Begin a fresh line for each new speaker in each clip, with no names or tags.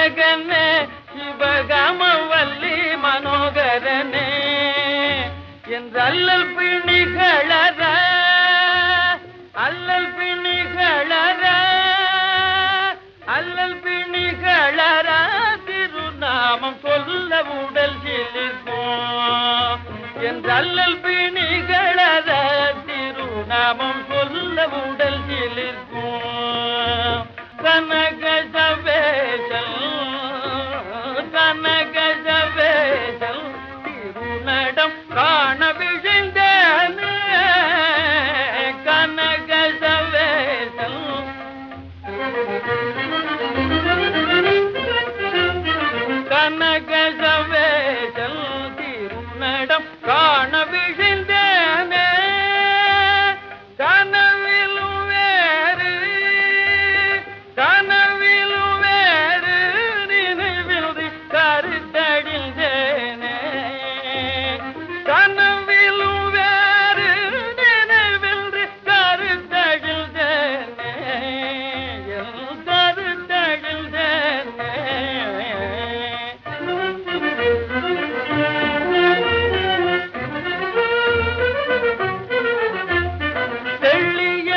நாயகனே சிவகாமவல்லி மனோகரனே என்று அல்லல் பிணிகளற அல்லல் பிணிகளற அல்லல் பிணிகளற திருநாமம் சொல்ல உடல் சிலிர்க்கும் என்று அல்லல் பிணிகளற திருநாமம் சொல்ல உடல் சிலிர்க்கும் கனக சவேசல் கனக சவேசல் திருநடம் காண விழுந்தேனே கனக சவேசல் கனக சவேசல் திருநடம் காண விழுந்தேனே கனவிலும் வேறு கனவிலும் வேறு நினைவில் கருத்தடிந்தேனே கனவிலும் வேறு நினைவில் கருத்தடிந்தேனே கருத்தடிந்தேனே தெள்ளிய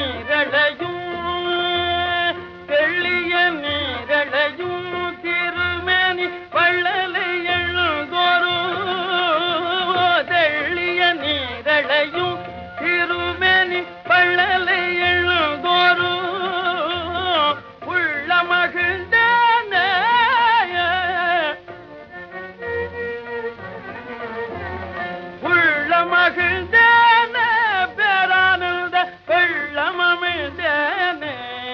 நீரழையும் திருமேனி வள்ளலை எழுதோரு தெள்ளிய நீரழையும் திருமேனி வள்ளலை எழுதோரு உள்ள மகிழ்ந்தேனே உள்ள மகிழ்ந்தேனே பேரானந்த வெள்ளமமிழ்ந்தேனே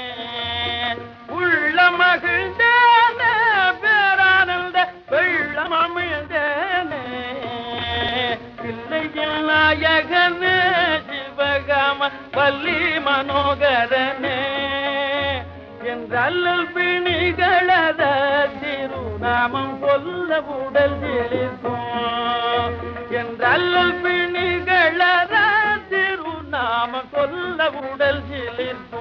உள்ள மகிழ்ந்தேனே பேரானந்த வெள்ளமமிழ்ந்தேனே பிள்ளையில் நாயகனே சிவகாம வல்லி மனோகரனே என்றல்லல் பிணிகளத திருநாமம் சொல்ல உடல் சிலிர்க்கும் என்றல்லல் பிணிகளத திருநாமம் சொல்ல உடல் சிலிர்க்கும்